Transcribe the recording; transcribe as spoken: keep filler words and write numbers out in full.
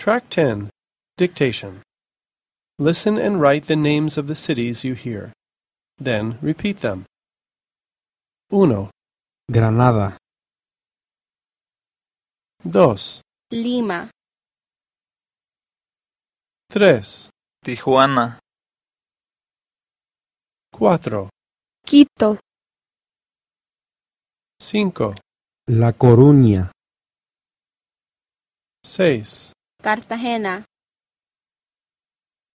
Track ten. Dictation. Listen and write the names of the cities you hear. Then repeat them. Uno. Granada, Dos. Lima, Tres. Tijuana, Cuatro. Quito, Cinco. La Coruña, Seis. Cartagena,